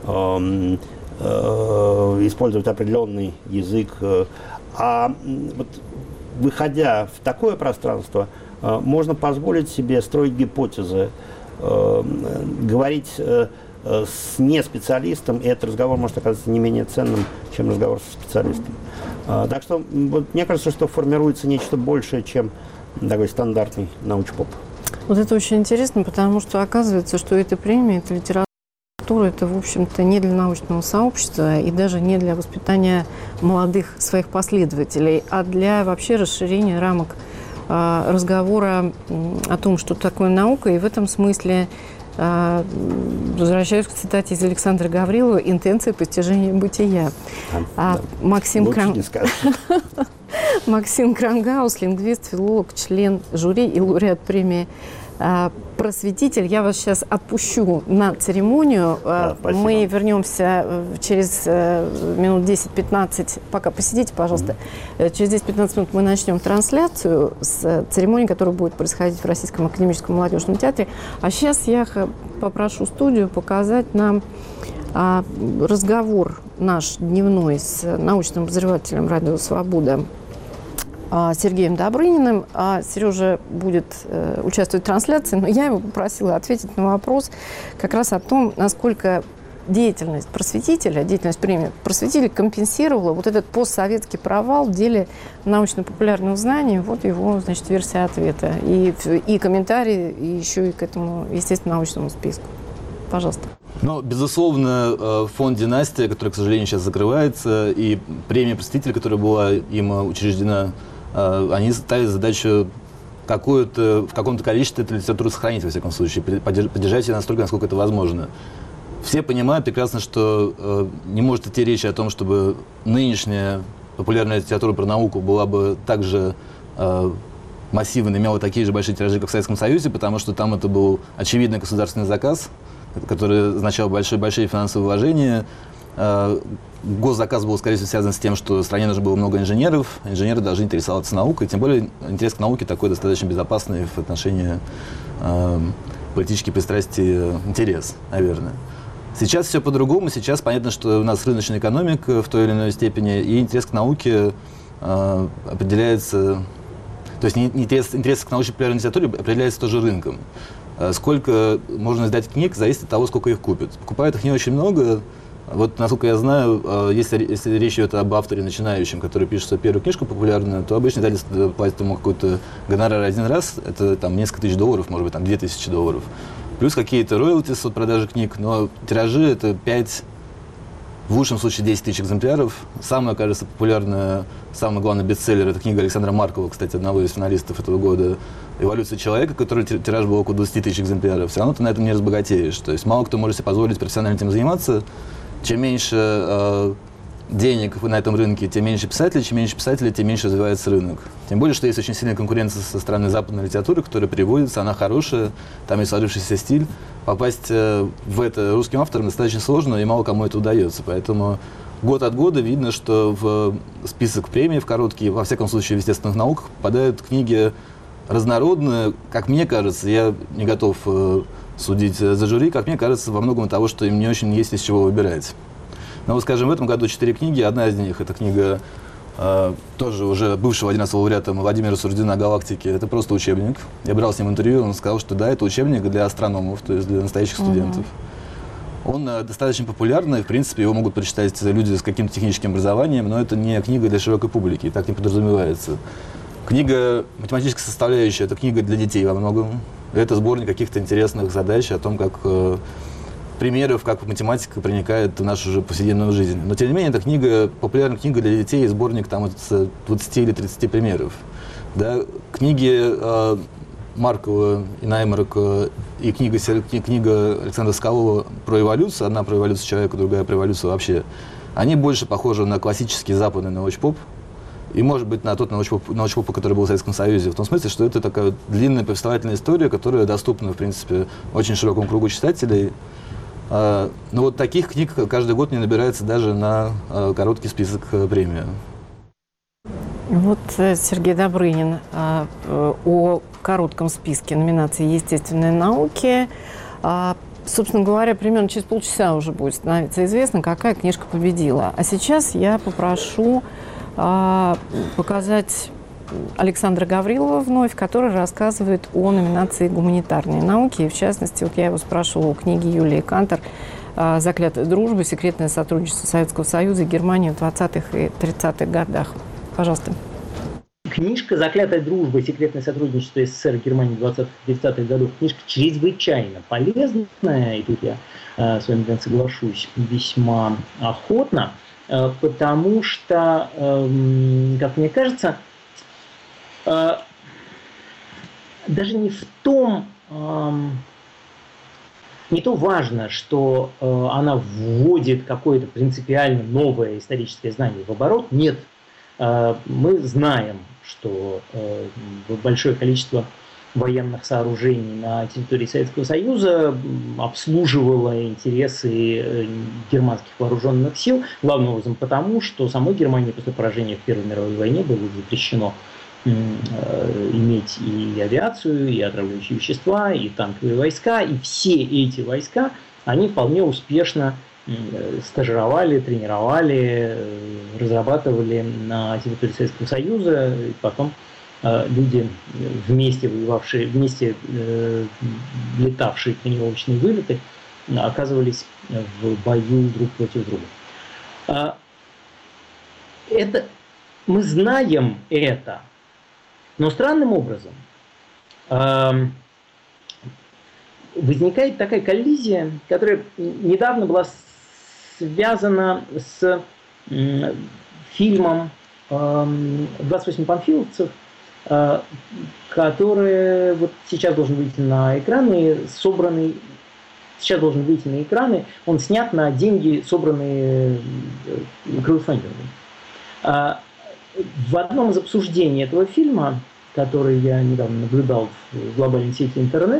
использовать определенный язык. А вот, выходя в такое пространство, можно позволить себе строить гипотезы, говорить с неспециалистом, и этот разговор может оказаться не менее ценным, чем разговор со специалистом. Так что вот, мне кажется, что формируется нечто большее, чем такой стандартный научпоп. Вот это очень интересно, потому что оказывается, что эта премия, это литература, это, в общем-то, не для научного сообщества и даже не для воспитания молодых своих последователей, а для вообще расширения рамок разговора о том, что такое наука. И в этом смысле возвращаюсь к цитате из Александра Гаврилова «Интенция постижения бытия». Максим Крангаус, лингвист, филолог, член жюри и лауреат премии «Просветитель». Я вас сейчас отпущу на церемонию. Мы вернемся через минут 10-15. Пока посидите, пожалуйста. Через 10-15 минут мы начнем трансляцию с церемонии, которая будет происходить в Российском академическом молодежном театре. А сейчас я попрошу студию показать нам разговор наш дневной с научным обозревателем «Радио Свобода» Сергеем Добрыниным. Сережа будет участвовать в трансляции, но я его попросила ответить на вопрос как раз о том, насколько деятельность просветителя, деятельность премии «Просветитель» компенсировала вот этот постсоветский провал в деле научно-популярных знаний. Вот его, значит, версия ответа. И комментарии, и еще и к этому, естественно, научному списку. Пожалуйста. Ну, безусловно, фонд «Династия», который, к сожалению, сейчас закрывается, и премия «Просветитель», которая была им учреждена, они ставят задачу в каком-то количестве эту литературу сохранить, во всяком случае, поддержать ее настолько, насколько это возможно. Все понимают прекрасно, что не может идти речь о том, чтобы нынешняя популярная литература про науку была бы также массивно, имела такие же большие тиражи, как в Советском Союзе, потому что там это был очевидный государственный заказ, который означал большие финансовые вложения. Госзаказ был, скорее всего, связан с тем, что в стране нужно было много инженеров. Инженеры должны интересоваться наукой. Тем более интерес к науке такой достаточно безопасный в отношении политических пристрастий интерес, наверное. Сейчас все по-другому. Сейчас понятно, что у нас рыночная экономика в той или иной степени, и интерес к науке определяется... То есть интерес к научно-популярной литературе определяется тоже рынком. Сколько можно издать книг, зависит от того, сколько их купят. Покупают их не очень много. Вот, насколько я знаю, если речь идет об авторе начинающем, который пишет свою первую книжку популярную, то обычно издательство платит ему какой-то гонорар один раз, это там несколько тысяч долларов, может быть, там $2000. Плюс какие-то роялтис от продажи книг, но тиражи это 5, в лучшем случае 10 тысяч экземпляров. Самая, кажется, популярная, самый главный бестселлер — это книга Александра Маркова, кстати, одного из финалистов этого года, «Эволюция человека», который тираж был около 20 тысяч экземпляров. Все равно ты на этом не разбогатеешь. То есть мало кто может себе позволить профессионально этим заниматься. Чем меньше денег на этом рынке, тем меньше писателей, чем меньше развивается рынок. Тем более, что есть очень сильная конкуренция со стороны западной литературы, которая переводится, она хорошая, там есть сложившийся стиль. Попасть в это русским авторам достаточно сложно, и мало кому это удается. Поэтому год от года видно, что в список премий, в короткие, во всяком случае в естественных науках, попадают книги разнородные. Как мне кажется, я не готов судить за жюри, как мне кажется, во многом того, что им не очень есть из чего выбирать. Но вот, скажем, в этом году 4 книги. Одна из них — это книга тоже уже бывшего 11-го лауреата Владимира Сурдина «Галактики». Это просто учебник. Я брал с ним интервью, он сказал, что да, это учебник для астрономов, то есть для настоящих студентов. Он достаточно популярный, в принципе, его могут прочитать люди с каким-то техническим образованием, но это не книга для широкой публики, так не подразумевается. Книга «Математическая составляющая» — это книга для детей во многом. Это сборник каких-то интересных задач о том, как примеров, как математика проникает в нашу уже повседневную жизнь. Но, тем не менее, это книга, популярная книга для детей, сборник там с 20 или 30 примеров. Да? Книги Маркова и Наймарка и книга Александра Соколова про эволюцию, одна про эволюцию человека, другая про эволюцию вообще, они больше похожи на классический западный научпоп и, может быть, на тот научпоп, который был в Советском Союзе, в том смысле, что это такая длинная повествовательная история, которая доступна, в принципе, очень широкому кругу читателей. Но вот таких книг каждый год не набирается даже на короткий список премии. Вот Сергей Добрынин о коротком списке номинаций «Естественные науки». Собственно говоря, примерно через полчаса уже будет становиться известно, какая книжка победила. А сейчас я попрошу показать Александра Гаврилова вновь, который рассказывает о номинации гуманитарные науки. И в частности, вот я его спрашивала о книге Юлии Кантор «Заклятая дружба. Секретное сотрудничество Советского Союза и Германии в 20-х и 30-х годах». Пожалуйста. Книжка «Заклятая дружба. Секретное сотрудничество СССР и Германии в 20-30-х годах» книжка чрезвычайно полезная, и тут я с вами соглашусь весьма охотно, потому что, как мне кажется, даже не в том, не то важно, что она вводит какое-то принципиально новое историческое знание в оборот. Нет, мы знаем, что большое количество военных сооружений на территории Советского Союза обслуживало интересы германских вооруженных сил, главным образом потому, что самой Германии после поражения в Первой мировой войне было запрещено иметь и авиацию, и отравляющие вещества, и танковые войска, и все эти войска, они вполне успешно стажировали, тренировали, разрабатывали на территории Советского Союза, и потом люди, вместе воевавшие, вместе летавшие тренировочные вылеты, оказывались в бою друг против друга. Это, мы знаем это, но странным образом возникает такая коллизия, которая недавно была связана с фильмом «28 панфиловцев», который вот сейчас должен выйти на экраны, сейчас должен выйти на экраны, он снят на деньги, собранные краудфандингом. В одном из обсуждений этого фильма, который я недавно наблюдал в глобальной сети интернет,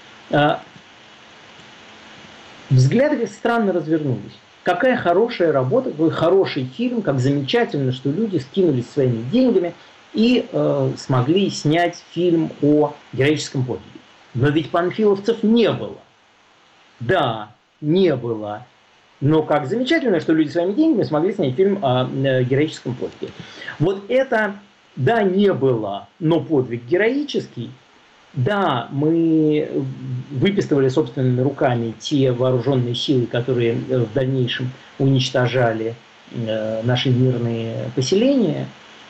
взгляды странно развернулись. Какая хорошая работа, какой хороший фильм, как замечательно, что люди скинулись своими деньгами и смогли снять фильм о героическом подвиге. Но ведь панфиловцев не было. Да, не было. Но как замечательно, что люди своими деньгами смогли снять фильм о героическом подвиге. Вот это, да, не было, но подвиг героический. Да, мы выписывали собственными руками те вооруженные силы, которые в дальнейшем уничтожали наши мирные поселения,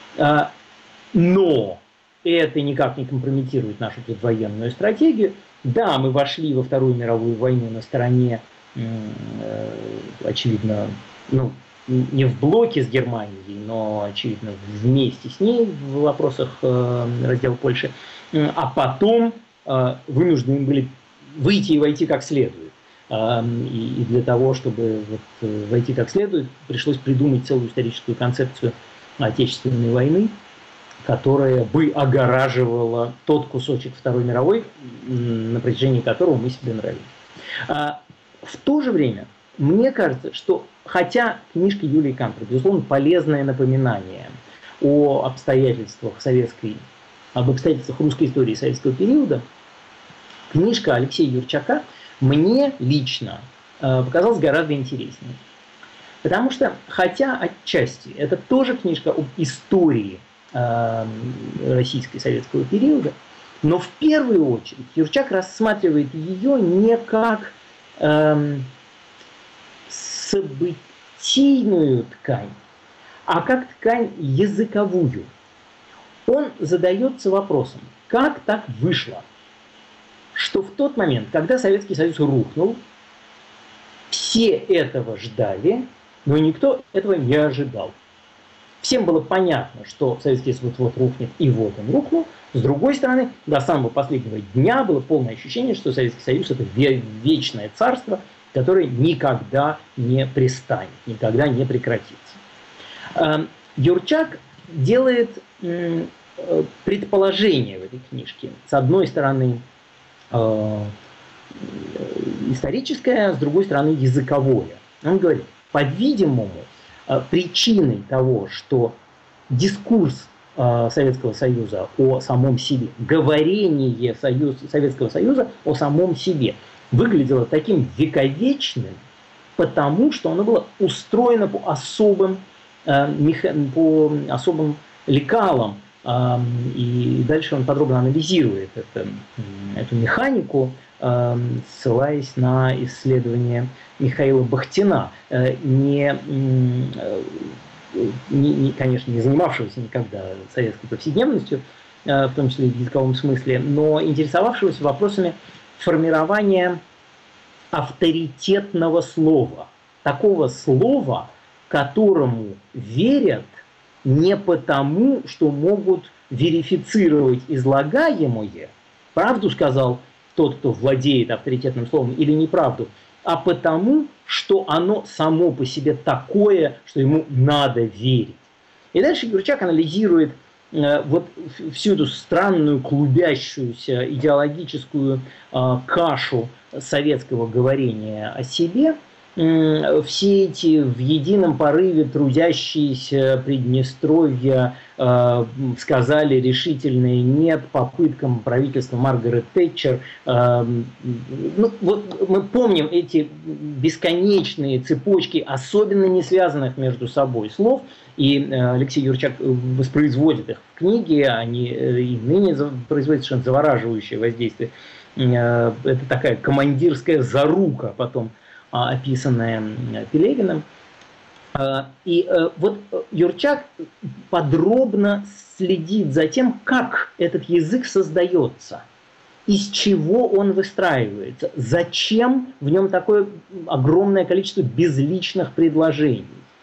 но это никак не компрометирует нашу военную стратегию. Да, мы вошли во Вторую мировую войну на стороне, очевидно, ну, не в блоке с Германией, но, очевидно, вместе с ней в вопросах раздела Польши, а потом вынуждены были выйти и войти как следует. И для того, чтобы вот войти как следует, пришлось придумать целую историческую концепцию Отечественной войны, которая бы огораживала тот кусочек Второй мировой, на протяжении которого мы себе нравились. В то же время, мне кажется, что хотя книжка Юлии Кантор, безусловно, полезное напоминание об обстоятельствах русской истории советского периода, книжка Алексея Юрчака мне лично показалась гораздо интереснее. Потому что, хотя отчасти это тоже книжка об истории российского советского периода, но в первую очередь Юрчак рассматривает ее не как событийную ткань, а как ткань языковую. Он задается вопросом, как так вышло, что в тот момент, когда Советский Союз рухнул, все этого ждали, но никто этого не ожидал. Всем было понятно, что Советский Союз вот рухнет, и вот он рухнул. С другой стороны, до самого последнего дня было полное ощущение, что Советский Союз – это вечное царство, которое никогда не пристанет, никогда не прекратится. Юрчак делает предположение в этой книжке. С одной стороны, историческое, а с другой стороны, языковое. Он говорит, по-видимому, причиной того, что дискурс Советского Союза о самом себе, говорение Советского Союза о самом себе выглядело таким вековечным, потому что оно было устроено по особым лекалам, И дальше он подробно анализирует эту механику, ссылаясь на исследование Михаила Бахтина, конечно, не занимавшегося никогда советской повседневностью, в том числе и в языковом смысле, но интересовавшегося вопросами формирования авторитетного слова. Такого слова, которому верят не потому, что могут верифицировать излагаемое, правду сказал тот, кто владеет авторитетным словом, или неправду, а потому, что оно само по себе такое, что ему надо верить. И дальше Юрчак анализирует вот всю эту странную, клубящуюся идеологическую кашу советского говорения о себе, все эти в едином порыве трудящиеся Приднестровья сказали решительное «нет» попыткам правительства Маргарет Тэтчер. Ну, вот мы помним эти бесконечные цепочки, особенно не связанных между собой слов, и Алексей Юрчак воспроизводит их в книге, они и ныне производят совершенно завораживающее воздействие. Это такая командирская зарука потом, описанная Пелевиным. И вот Юрчак подробно следит за тем, как этот язык создается, из чего он выстраивается, зачем в нем такое огромное количество безличных предложений.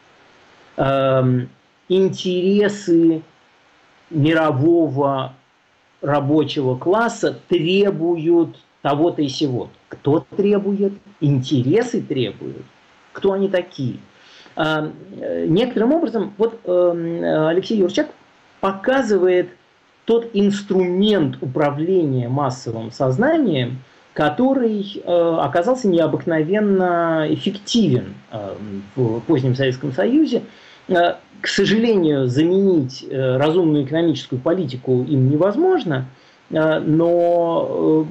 Интересы мирового рабочего класса требуют того-то и сего. Кто требует? Интересы требуют. Кто они такие? Некоторым образом вот Алексей Юрчак показывает тот инструмент управления массовым сознанием, который оказался необыкновенно эффективен в позднем Советском Союзе. К сожалению, заменить разумную экономическую политику им невозможно, но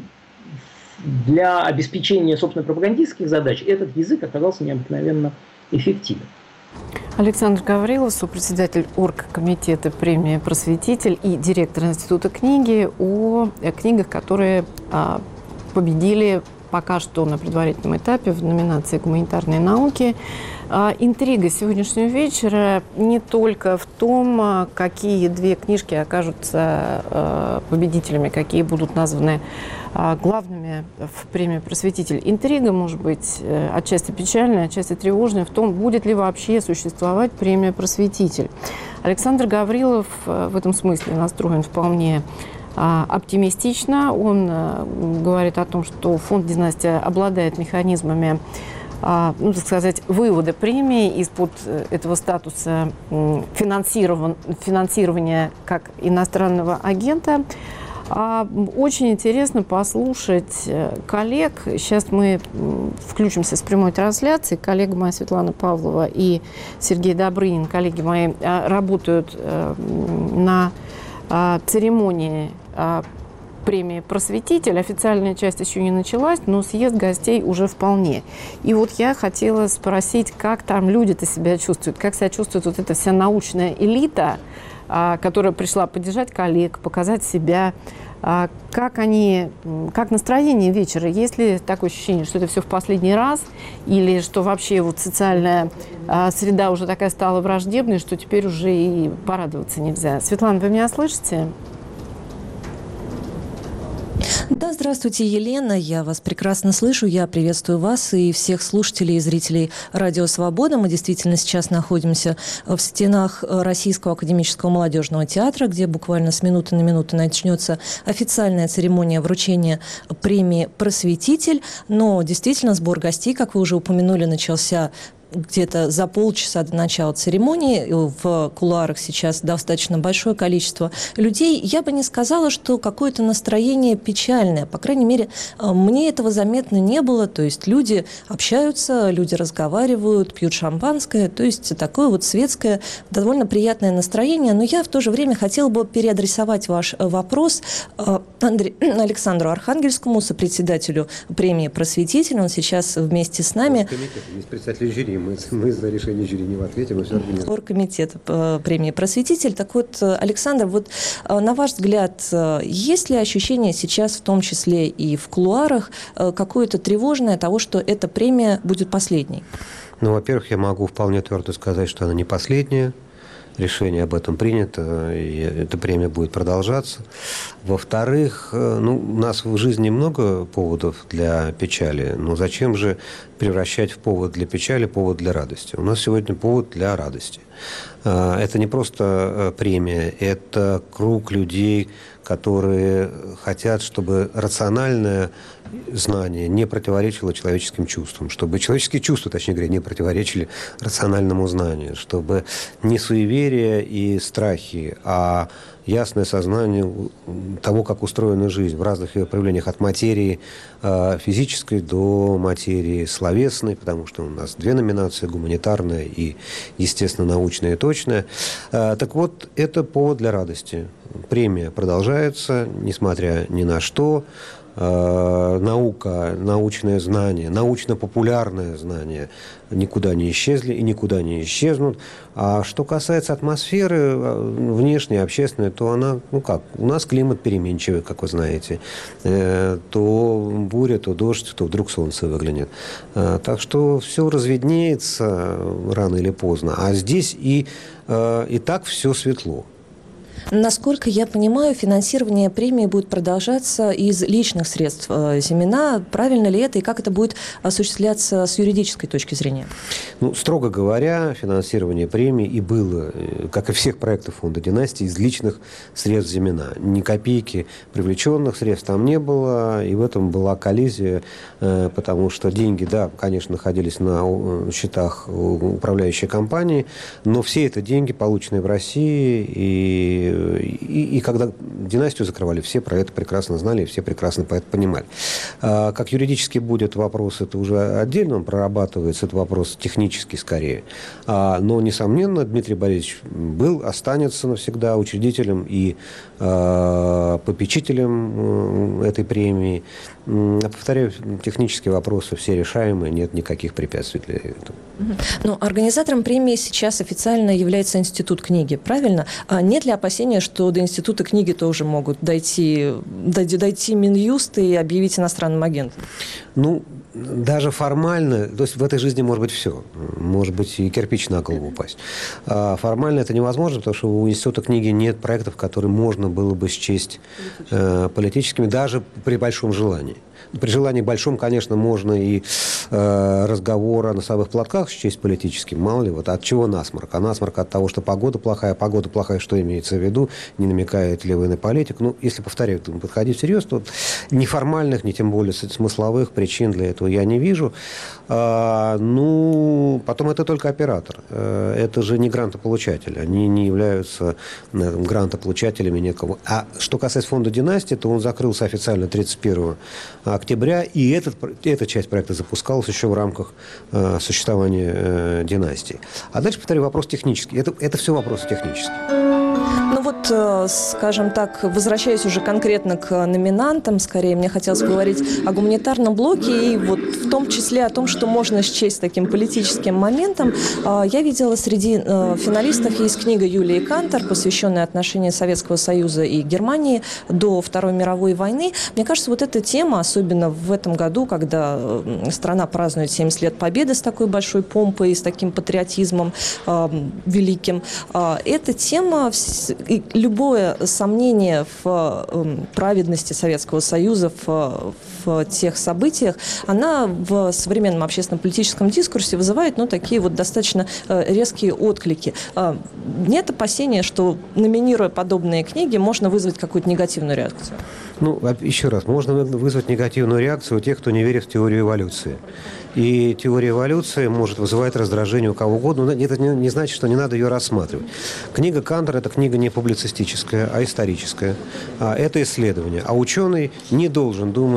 для обеспечения, собственно, пропагандистских задач этот язык оказался необыкновенно эффективен. Александр Гаврилов, сопредседатель оргкомитета премии «Просветитель» и директор Института книги, о книгах, которые победили пока что на предварительном этапе в номинации «Гуманитарные науки». Интрига сегодняшнего вечера не только в том, какие две книжки окажутся победителями, какие будут названы главными в премии «Просветитель». Интрига может быть отчасти печальная, отчасти тревожная в том, будет ли вообще существовать премия «Просветитель». Александр Гаврилов в этом смысле настроен вполне оптимистично. Он говорит о том, что фонд «Династия» обладает механизмами, ну, так сказать, вывода премии из-под этого статуса финансирования как иностранного агента. Очень интересно послушать коллег. Сейчас мы включимся с прямой трансляции. Коллега моя Светлана Павлова и Сергей Добрынин, коллеги мои, работают на церемонии премии «Просветитель». Официальная часть еще не началась, но съезд гостей уже вполне. И вот я хотела спросить, как там люди-то себя чувствуют, как себя чувствует вот эта вся научная элита, которая пришла поддержать коллег, показать себя. Как настроение вечера? Есть ли такое ощущение, что это все в последний раз? Или что вообще вот социальная среда уже такая стала враждебной, что теперь уже и порадоваться нельзя? Светлана, вы меня слышите? Да, здравствуйте, Елена. Я вас прекрасно слышу. Я приветствую вас и всех слушателей и зрителей Радио Свобода. Мы действительно сейчас находимся в стенах Российского академического молодежного театра, где буквально с минуты на минуту начнется официальная церемония вручения премии «Просветитель». Но действительно сбор гостей, как вы уже упомянули, начался где-то за полчаса до начала церемонии. В кулуарах сейчас достаточно большое количество людей. Я бы не сказала, что какое-то настроение печальное. По крайней мере, мне этого заметно не было. То есть люди общаются, люди разговаривают, пьют шампанское. То есть такое вот светское, довольно приятное настроение. Но я в то же время хотела бы переадресовать ваш вопрос Александру Архангельскому, сопредседателю премии «Просветитель». Он сейчас вместе с нами. Есть председатель жюри. Мы за решение жюри не в ответе, мы все организуем. Оргкомитет премии «Просветитель». Так вот, Александр, вот на ваш взгляд, есть ли ощущение сейчас, в том числе и в кулуарах, какое-то тревожное того, что эта премия будет последней? Ну, во-первых, я могу вполне твердо сказать, что она не последняя. Решение об этом принято, и эта премия будет продолжаться. Во-вторых, у нас в жизни много поводов для печали, но зачем же превращать в повод для печали повод для радости? У нас сегодня повод для радости. Это не просто премия, это круг людей, которые хотят, чтобы рациональное знание не противоречило человеческим чувствам, чтобы человеческие чувства, точнее говоря, не противоречили рациональному знанию, чтобы не суеверия и страхи, а ясное сознание того, как устроена жизнь в разных ее проявлениях, от материи физической до материи словесной, потому что у нас две номинации, гуманитарная и, естественно, научная и точная. Так вот, это повод для радости. Премия продолжается, несмотря ни на что. Наука, научное знание, научно-популярное знание никуда не исчезли и никуда не исчезнут. А что касается атмосферы внешней, общественной, то она, у нас климат переменчивый, как вы знаете. То буря, то дождь, то вдруг солнце выглянет. Так что все разведнеется рано или поздно. А здесь и так все светло. Насколько я понимаю, финансирование премии будет продолжаться из личных средств Зимина. Правильно ли это и как это будет осуществляться с юридической точки зрения? Строго говоря, финансирование премии и было, как и всех проектов фонда «Династии», из личных средств Зимина. Ни копейки привлеченных средств там не было, и в этом была коллизия, потому что деньги, да, конечно, находились на счетах управляющей компании, но все это деньги, полученные в России, и когда «Династию» закрывали, все про это прекрасно знали, все прекрасно по это понимали. Как юридически будет вопрос, это уже отдельно он прорабатывается, это вопрос технический скорее. Но, несомненно, Дмитрий Борисович останется навсегда учредителем и попечителем этой премии. Повторяю, технические вопросы все решаемые, нет никаких препятствий для этого. Организатором премии сейчас официально является Институт книги, правильно? А нет ли опасения, что до Института книги тоже могут дойти Минюст и объявить иностранным агентом? Даже формально, то есть в этой жизни может быть все. Может быть и кирпич на голову упасть. Формально это невозможно, потому что у Института книги нет проектов, которые можно было бы счесть политическими, даже при большом желании. При желании большом, конечно, можно и разговор о носовых платках счесть политическим. Мало ли, от чего насморк? А насморк от того, что погода плохая, что имеется в виду, не намекает ли вы на политику. Если, повторяю, подходить всерьез, то ни формальных, ни тем более смысловых причин для этого я не вижу. Потом это только оператор. Это же не грантополучатели. Они не являются грантополучателями никого. А что касается фонда «Династии», то он закрылся официально 31 октября, и эта часть проекта запускалась еще в рамках существования «Династии». А дальше, повторю, вопрос технический. Это все вопросы технические. Скажем так, возвращаясь уже конкретно к номинантам, скорее, мне хотелось поговорить о гуманитарном блоке и в том числе о том, что можно счесть таким политическим моментом. Я видела среди финалистов есть книга Юлии Кантор, посвященная отношениям Советского Союза и Германии до Второй мировой войны. Мне кажется, эта тема, особенно в этом году, когда страна празднует 70 лет Победы с такой большой помпой, с таким патриотизмом великим, эта тема, любое сомнение в праведности Советского Союза, в тех событиях, она в современном общественно-политическом дискурсе вызывает такие достаточно резкие отклики. Нет опасения, что, номинируя подобные книги, можно вызвать какую-то негативную реакцию? Еще раз, можно вызвать негативную реакцию у тех, кто не верит в теорию эволюции. И теория эволюции может вызывать раздражение у кого угодно, но это не значит, что не надо ее рассматривать. Книга Кантор – это книга не публицистическая, а историческая. Это исследование. А ученый не должен думать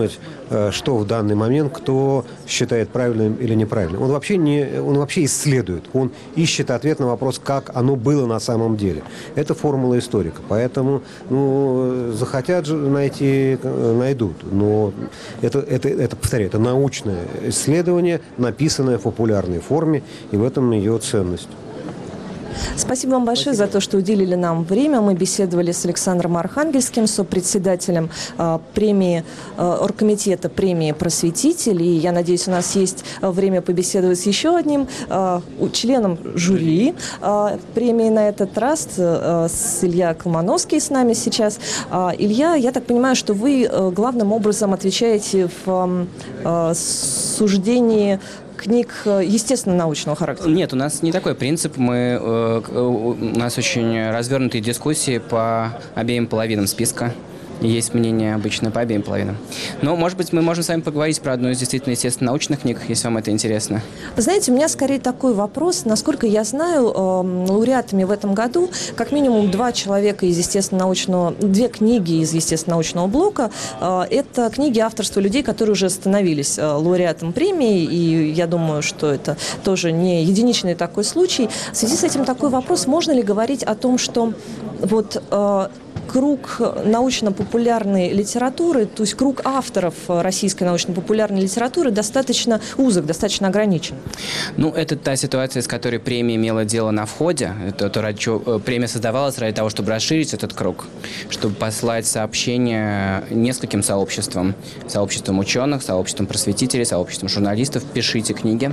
что в данный момент кто считает правильным или неправильным. Он вообще исследует, он ищет ответ на вопрос, как оно было на самом деле. Это формула историка. Поэтому захотят найти, найдут. Но повторяю, это научное исследование, написанное в популярной форме, и в этом ее ценность. Спасибо вам большое за то, что уделили нам время. Мы беседовали с Александром Архангельским, сопредседателем премии, оргкомитета премии «Просветитель». И я надеюсь, у нас есть время побеседовать с еще одним членом жюри премии на этот раз, с Илья Колмановский с нами сейчас. Илья, я так понимаю, что вы главным образом отвечаете в суждении книг естественно-научного характера? Нет, у нас не такой принцип. У нас очень развернутые дискуссии по обеим половинам списка. Есть мнение обычно по обеим половинам. Но, может быть, мы можем с вами поговорить про одну из действительно естественно-научных книг, если вам это интересно. Вы знаете, у меня скорее такой вопрос. Насколько я знаю, лауреатами в этом году как минимум 2 человека из естественно-научного, 2 книги из естественно-научного блока. Это книги авторства людей, которые уже становились лауреатом премии, и я думаю, что это тоже не единичный такой случай. В связи с этим такой вопрос: можно ли говорить о том, что вот круг научно-популярной литературы, то есть круг авторов российской научно-популярной литературы достаточно узок, достаточно ограничен? Это та ситуация, с которой премия имела дело на входе. Это то, ради чего премия создавалась, ради того, чтобы расширить этот круг, чтобы послать сообщения нескольким сообществам. Сообществом ученых, сообществом просветителей, сообществом журналистов. Пишите книги.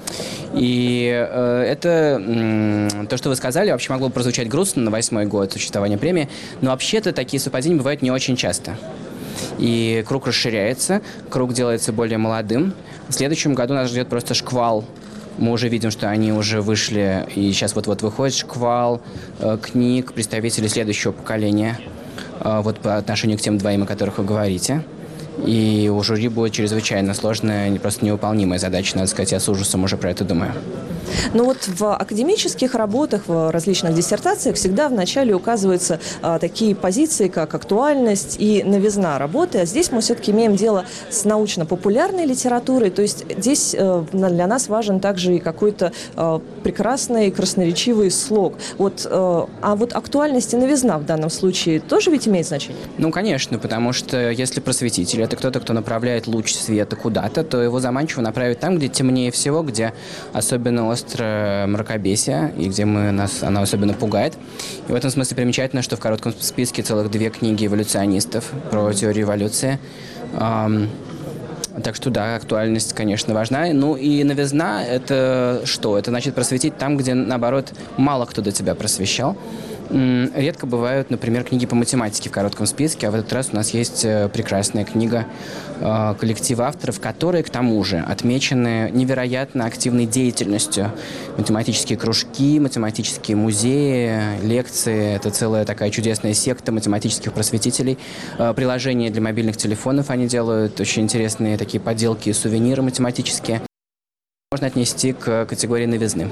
И это то, что вы сказали, вообще могло бы прозвучать грустно на 8-й год существования премии, но вообще-то такие совпадения бывают не очень часто. И круг расширяется, круг делается более молодым. В следующем году нас ждет просто шквал. Мы уже видим, что они уже вышли, и сейчас вот-вот выходит шквал книг представителей следующего поколения, вот по отношению к тем 2, о которых вы говорите. И у жюри будет чрезвычайно сложная, просто невыполнимая задача, надо сказать, я с ужасом уже про это думаю. Но вот в академических работах, в различных диссертациях всегда вначале указываются такие позиции, как актуальность и новизна работы. А здесь мы все-таки имеем дело с научно-популярной литературой. То есть здесь для нас важен также и какой-то прекрасный, красноречивый слог. А вот актуальность и новизна в данном случае тоже ведь имеет значение? Конечно, потому что если просветитель – это кто-то, кто направляет луч света куда-то, то его заманчиво направить там, где темнее всего, где особенно острое мракобесие, и где оно особенно пугает. И в этом смысле примечательно, что в коротком списке целых 2 книги эволюционистов про теорию эволюции. Так что да, актуальность, конечно, важна. И новизна – это что? Это значит просветить там, где, наоборот, мало кто до тебя просвещал. Редко бывают, например, книги по математике в коротком списке, а в этот раз у нас есть прекрасная книга коллектива авторов, которые, к тому же, отмечены невероятно активной деятельностью. Математические кружки, математические музеи, лекции – это целая такая чудесная секта математических просветителей. Приложения для мобильных телефонов они делают, очень интересные такие поделки и сувениры математические. Можно отнести к категории новизны.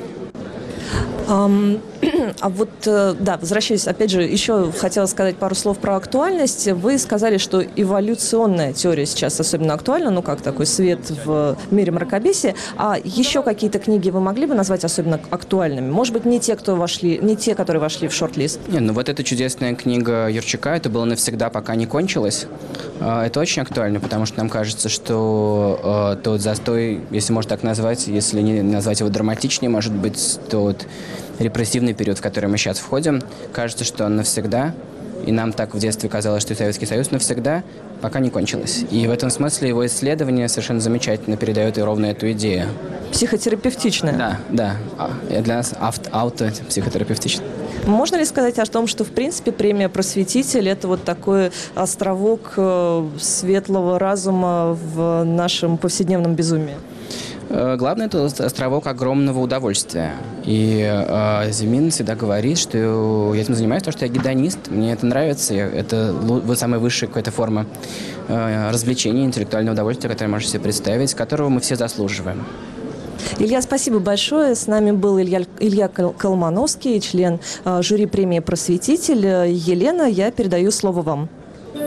Возвращаясь, опять же, еще хотела сказать пару слов про актуальность. Вы сказали, что эволюционная теория сейчас особенно актуальна, как такой свет в мире мракобесия. А еще какие-то книги вы могли бы назвать особенно актуальными? Может быть, не те, которые вошли в шорт-лист? Вот эта чудесная книга Юрчака «Это было навсегда, пока не кончилось». Это очень актуально, потому что нам кажется, что тот застой, если можно так назвать, если не назвать его драматичнее, может быть, тот репрессивный период, в который мы сейчас входим, кажется, что он навсегда. И нам так в детстве казалось, что Советский Союз навсегда, пока не кончилось. И в этом смысле его исследование совершенно замечательно передает и ровно эту идею. Психотерапевтичная. Да. Для нас автопсихотерапевтичная. Можно ли сказать о том, что, в принципе, премия «Просветитель» – это вот такой островок светлого разума в нашем повседневном безумии? Главное, это островок огромного удовольствия. И Зимин всегда говорит, что я этим занимаюсь, потому что я гедонист, мне это нравится, это самая высшая какая-то форма развлечения, интеллектуального удовольствия, которое можете себе представить, которого мы все заслуживаем. Илья, спасибо большое. С нами был Илья Колмановский, член жюри премии «Просветитель». Елена, я передаю слово вам.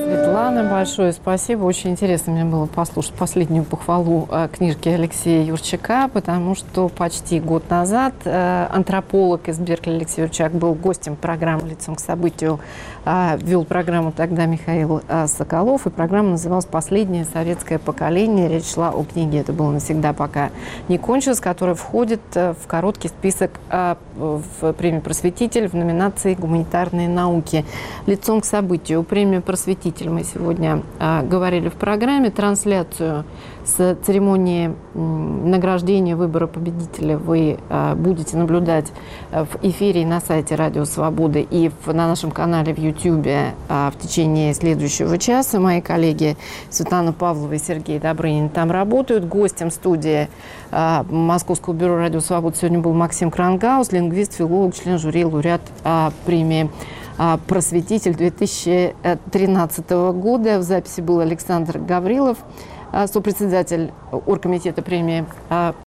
Светлана, большое спасибо. Очень интересно мне было послушать последнюю похвалу книжки Алексея Юрчака, потому что почти год назад антрополог из Беркли Алексей Юрчак был гостем программы «Лицом к событию». Вел программу тогда Михаил Соколов, и программа называлась «Последнее советское поколение». Речь шла о книге «Это было навсегда, пока не кончилось», которая входит в короткий список в премию «Просветитель» в номинации «Гуманитарные науки». «Лицом к событию». Премию «Просветитель» мы сегодня говорили в программе. Трансляцию с церемонии награждения выбора победителя вы будете наблюдать в эфире и на сайте Радио Свободы и на нашем канале в YouTube в течение следующего часа. Мои коллеги Светлана Павлова и Сергей Добрынин там работают. Гостем студии Московского бюро Радио Свободы сегодня был Максим Крангаус, лингвист, филолог, член жюри, лауреат премии «Просветитель» 2013 года. В записи был Александр Гаврилов, сопредседатель оргкомитета премии